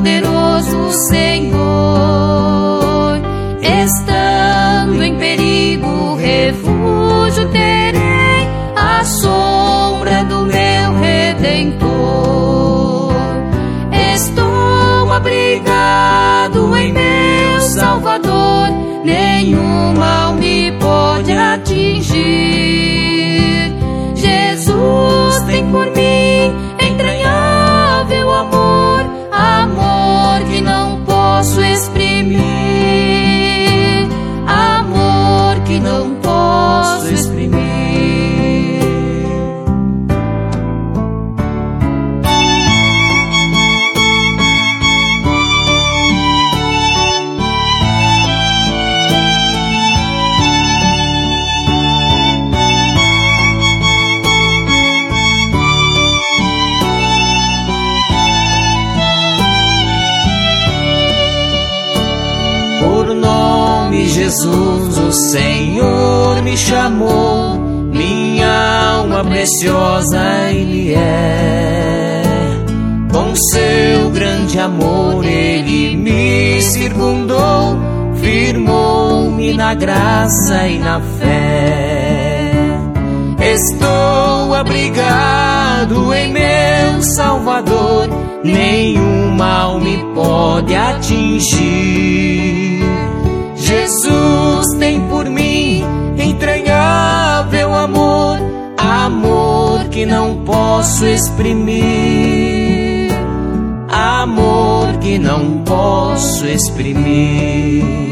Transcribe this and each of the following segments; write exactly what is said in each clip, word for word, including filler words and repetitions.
poderoso Senhor. Estando em perigo, refúgio terei, à sombra do meu Redentor. Estou abrigado em meu Salvador, nenhum mal me pode atingir. Jesus tem por mim entranhável amor, amor que não posso exprimir, amor que não posso exprimir. Jesus, o Senhor me chamou, minha alma preciosa Ele é. Com seu grande amor Ele me circundou, firmou-me na graça e na fé. Estou abrigado em meu Salvador, nenhum mal me pode atingir. Jesus tem por mim entranhável amor, amor que não posso exprimir, amor que não posso exprimir.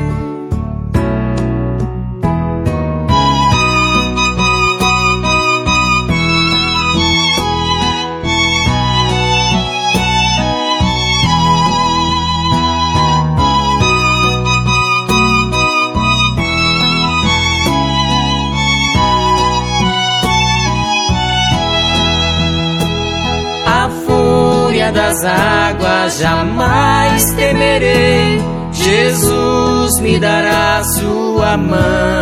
Das águas jamais temerei, Jesus me dará sua mão.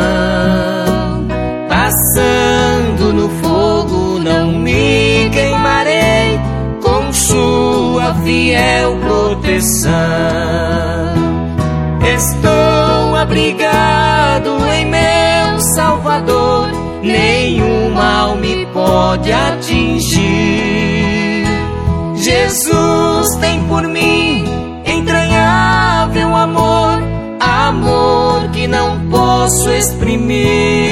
Passando no fogo não me queimarei, com sua fiel proteção. Estou abrigado em meu Salvador, nenhum mal me pode atingir. Jesus tem por mim entranhável amor, amor que não posso exprimir,